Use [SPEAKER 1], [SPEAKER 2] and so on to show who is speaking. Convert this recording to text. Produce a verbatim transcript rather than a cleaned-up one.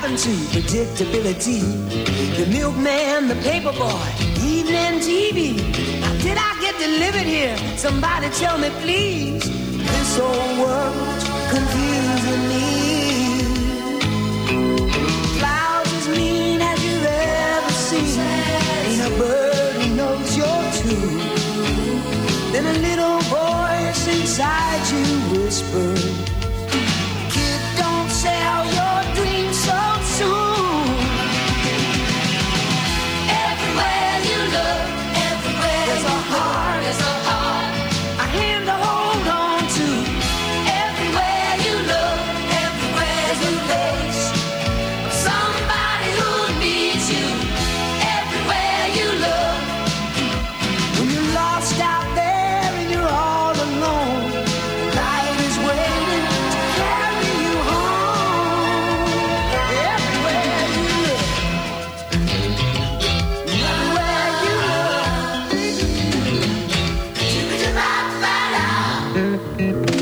[SPEAKER 1] happened to predictability? The milkman, the paper boy, evening T V. Now, did I get delivered here? Somebody tell me, please. This old world's confusing me. Clouds as mean as you've ever seen. Ain't a bird who knows you're true. Then a little voice inside you whispers, kid, don't sell your dreams so soon. Everywhere you look, everywhere there's a heart, there's a heart, a hand to hold on to. Everywhere you look, everywhere there's a face of somebody who needs you. Everywhere you look, when you're lost out there and you're all alone, life is waiting to carry you home. Everywhere you look, everywhere you look,